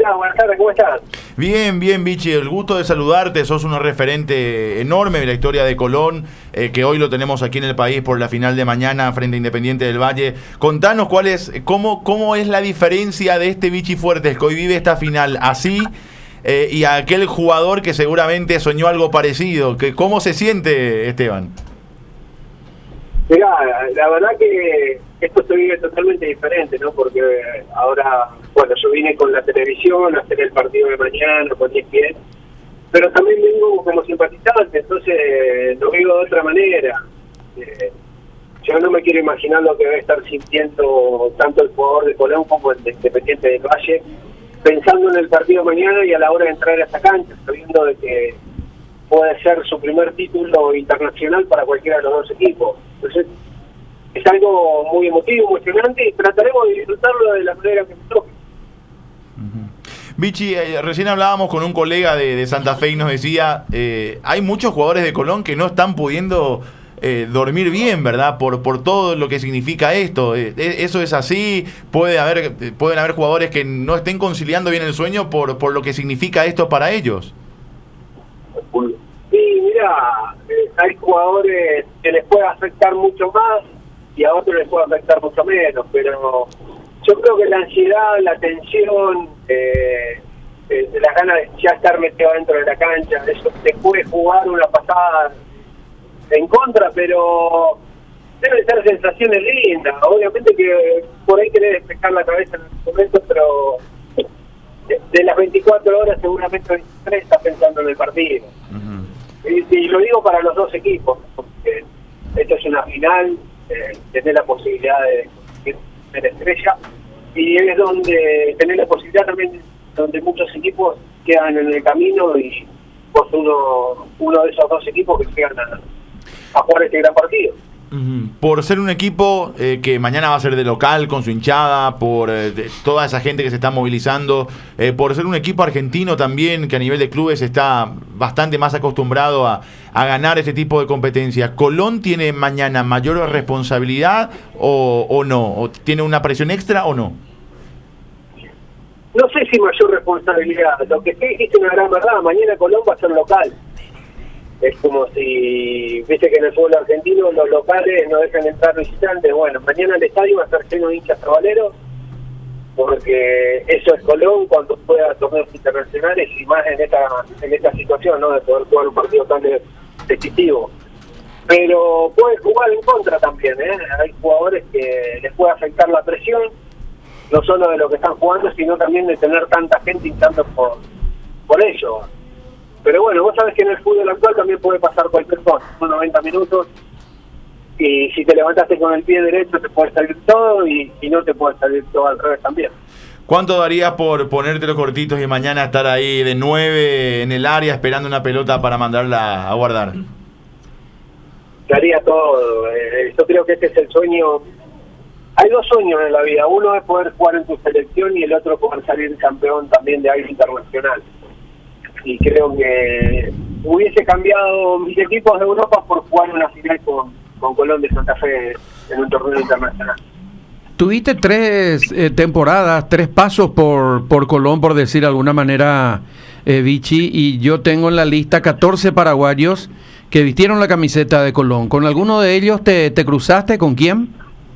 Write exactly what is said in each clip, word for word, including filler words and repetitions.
estás? Buenas tardes, ¿cómo estás? Bien, bien, Vichy, el gusto de saludarte. Sos un referente enorme de la historia de Colón, eh, que hoy lo tenemos aquí en el país por la final de mañana frente a Independiente del Valle. Contanos cuál es, cómo, cómo es la diferencia de este Vichy Fuertes que hoy vive esta final así eh, y a aquel jugador que seguramente soñó algo parecido. Que, ¿cómo se siente, Esteban? Mirá, la verdad que esto se vive totalmente diferente, ¿no? Porque ahora, bueno, yo vine con la televisión a hacer el partido de mañana, con E S P N, pero también vengo como simpatizante, entonces lo vivo de otra manera. Eh, yo no me quiero imaginar lo que debe estar sintiendo tanto el jugador de Colón como el de Independiente del Valle, pensando en el partido de mañana y a la hora de entrar a esta cancha, sabiendo de que puede ser su primer título internacional para cualquiera de los dos equipos. Entonces, es algo muy emotivo, emocionante, y trataremos de disfrutarlo de la manera que nos toque. Uh-huh. Vichy, eh, recién hablábamos con un colega de, de Santa Fe y nos decía, eh, hay muchos jugadores de Colón que no están pudiendo eh, dormir bien, ¿verdad? Por, por todo lo que significa esto. Eh, eso es así, puede haber, pueden haber jugadores que no estén conciliando bien el sueño por, por lo que significa esto para ellos. Sí, mira, eh, hay jugadores que les puede afectar mucho más y a otros les puede afectar mucho menos, pero yo creo que la ansiedad, la tensión, eh, eh, las ganas de ya estar metido dentro de la cancha, eso te puede jugar una pasada en contra, pero deben ser sensaciones lindas. Obviamente que por ahí querés despejar la cabeza en el momento, pero de, de las veinticuatro horas seguramente veintitrés estás pensando en el partido. Uh-huh. y, y lo digo para los dos equipos, porque esto es una final, eh, tener la posibilidad de tener estrella, y es donde tener la posibilidad también, donde muchos equipos quedan en el camino, y vos uno, uno de esos dos equipos que llegan a, a jugar este gran partido. Uh-huh. Por ser un equipo eh, que mañana va a ser de local con su hinchada, por eh, toda esa gente que se está movilizando, eh, por ser un equipo argentino también que a nivel de clubes está bastante más acostumbrado a, a ganar este tipo de competencias, ¿Colón tiene mañana mayor responsabilidad o, o no? ¿O tiene una presión extra o no? No sé si mayor responsabilidad. Lo que sí dijiste una gran verdad, mañana Colón va a ser local. Es como si, viste que en el fútbol argentino los locales no dejan entrar visitantes. Bueno, mañana el estadio va a estar lleno de hinchas trabaleros, porque eso es Colón cuando juega torneos internacionales, y más en esta en esta situación, ¿no? De poder jugar un partido tan decisivo. Pero puede jugar en contra también, ¿eh? Hay jugadores que les puede afectar la presión, no solo de lo que están jugando, sino también de tener tanta gente hinchando por, por ello. Pero bueno, vos sabés que en el fútbol actual también puede pasar cualquier cosa. Son noventa minutos y si te levantaste con el pie derecho te puede salir todo, y, y no te puede salir todo al revés también. ¿Cuánto darías por ponerte los cortitos y mañana estar ahí de nueve en el área esperando una pelota para mandarla a guardar? Te haría todo. Eh, yo creo que este es el sueño. Hay dos sueños en la vida. Uno es poder jugar en tu selección y el otro poder salir campeón también de algo internacional. Y creo que hubiese cambiado mis equipos de Europa por jugar una final con, con Colón de Santa Fe en un torneo internacional. Tuviste tres eh, temporadas, tres pasos por, por Colón, por decir de alguna manera, eh, Vichy, y yo tengo en la lista catorce paraguayos que vistieron la camiseta de Colón. ¿Con alguno de ellos te, te cruzaste? ¿Con quién?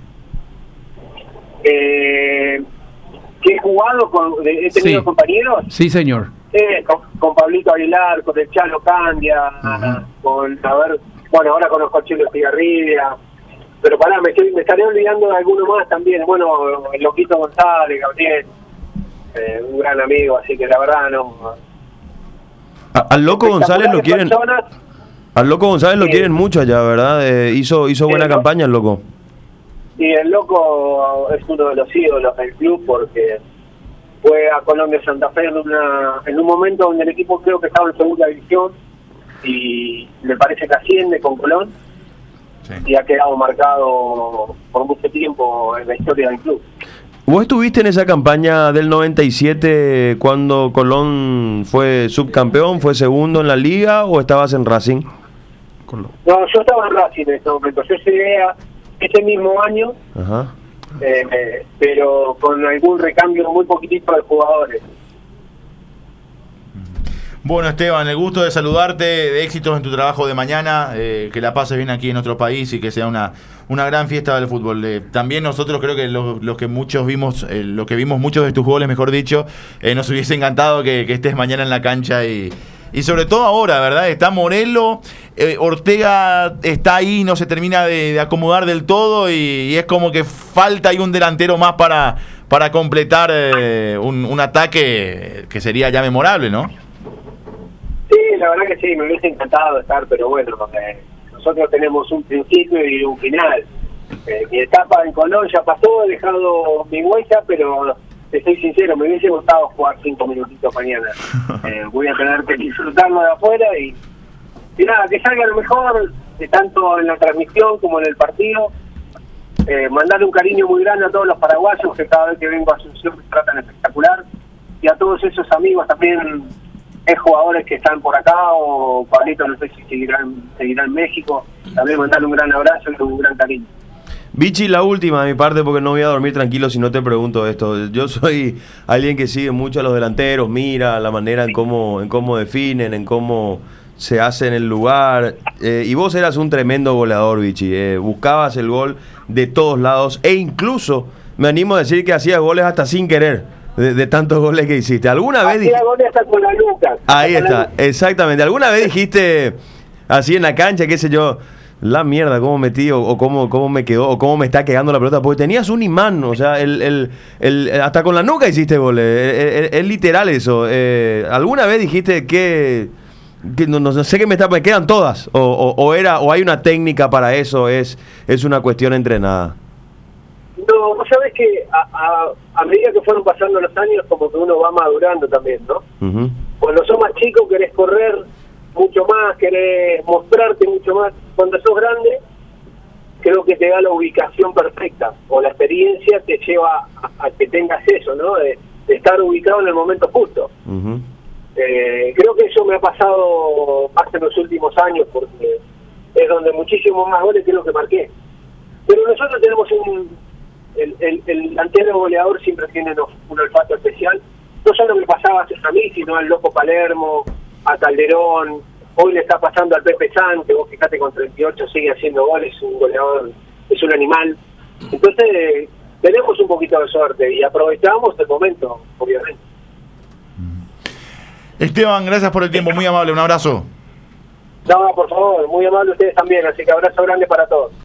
Eh, ¿Qué he jugado? Con, ¿He tenido sí. compañeros? Sí, señor. Eh, con, con Pablito Aguilar, con el Chalo Candia, uh-huh. con, a ver, bueno, ahora conozco a Chilo Estigarribia, pero pará, me, estoy, me estaré olvidando de alguno más también. Bueno, el Loquito González, Gabriel, eh, un gran amigo, así que la verdad no. A, al Loco González lo quieren. Personas, al Loco González lo sí. quieren mucho allá, ¿verdad? Eh, hizo hizo buena el campaña el Loco. Y el Loco es uno de los ídolos del club, porque fue a Colombia Santa Fe en, una, en un momento donde el equipo creo que estaba en segunda división, y me parece que asciende con Colón, sí. y ha quedado marcado por mucho tiempo en la historia del club. ¿Vos estuviste en esa campaña del noventa y siete cuando Colón fue subcampeón, fue segundo en la liga, o estabas en Racing? No, yo estaba en Racing en ese momento. Yo llegué a ese mismo año, Ajá. Eh, eh, pero con algún recambio muy poquitito de jugadores. Bueno, Esteban, el gusto de saludarte, de éxitos en tu trabajo de mañana, eh, que la pases bien aquí en otro país y que sea una, una gran fiesta del fútbol. Eh, también nosotros creo que los, los que muchos vimos, eh, lo que vimos muchos de tus goles, mejor dicho, eh, nos hubiese encantado que, que estés mañana en la cancha y, y sobre todo ahora, ¿verdad? Está Morelo, eh, Ortega está ahí, no se termina de, de acomodar del todo y, y es como que falta ahí un delantero más para, para completar eh, un, un ataque que sería ya memorable, ¿no? Sí, la verdad que sí, me hubiese encantado estar, pero bueno, eh, nosotros tenemos un principio y un final. Eh, mi etapa en Colón ya pasó, he dejado mi huella, pero te soy sincero, me hubiese gustado jugar cinco minutitos mañana. Eh, voy a tener que disfrutarlo de afuera y, y nada, que salga lo mejor, de tanto en la transmisión como en el partido. Eh, mandarle un cariño muy grande a todos los paraguayos que cada vez que vengo a Asunción me tratan espectacular, y a todos esos amigos también, es jugadores que están por acá, o Pablito no sé si seguirán, seguirá en México, también mandarle un gran abrazo y un gran cariño. Vichy, la última de mi parte, porque no voy a dormir tranquilo si no te pregunto esto. Yo soy alguien que sigue mucho a los delanteros, mira la manera en cómo, en cómo definen, en cómo se hace en el lugar, eh, y vos eras un tremendo goleador, Vichy, eh, buscabas el gol de todos lados, e incluso me animo a decir que hacías goles hasta sin querer. De, de tantos goles que hiciste. ¿Alguna vez dijiste? Goles hasta con la nuca. Ahí está, exactamente. ¿Alguna vez dijiste así en la cancha, qué sé yo, la mierda, cómo metí, o, o cómo, cómo me quedó, o cómo me está quedando la pelota? Porque tenías un imán, o sea, el, el, el, hasta con la nuca hiciste goles. Es, es, es literal eso. Eh, ¿Alguna vez dijiste que, que no, no sé qué me está, me quedan todas? O, o, o era, o hay una técnica para eso, es, es una cuestión entrenada. No, vos sabés que a, a, a medida que fueron pasando los años, como que uno va madurando también, ¿no? Uh-huh. Cuando sos más chico querés correr mucho más, querés mostrarte mucho más. Cuando sos grande, creo que te da la ubicación perfecta, o la experiencia te lleva a, a que tengas eso, ¿no? De, de estar ubicado en el momento justo. Uh-huh. Eh, creo que eso me ha pasado más en los últimos años, porque es donde muchísimos más goles creo que marqué. Pero nosotros tenemos un... El, el, el delantero goleador siempre tiene un olfato especial, no solo me pasaba a mí, sino al Loco Palermo, a Calderón, hoy le está pasando al Pepe San, que vos fíjate con treinta y ocho sigue haciendo goles, es un goleador, es un animal. Entonces eh, tenemos un poquito de suerte y aprovechamos el momento, obviamente. Esteban, gracias por el tiempo, muy amable, un abrazo. No, por favor, muy amable ustedes también, así que abrazo grande para todos.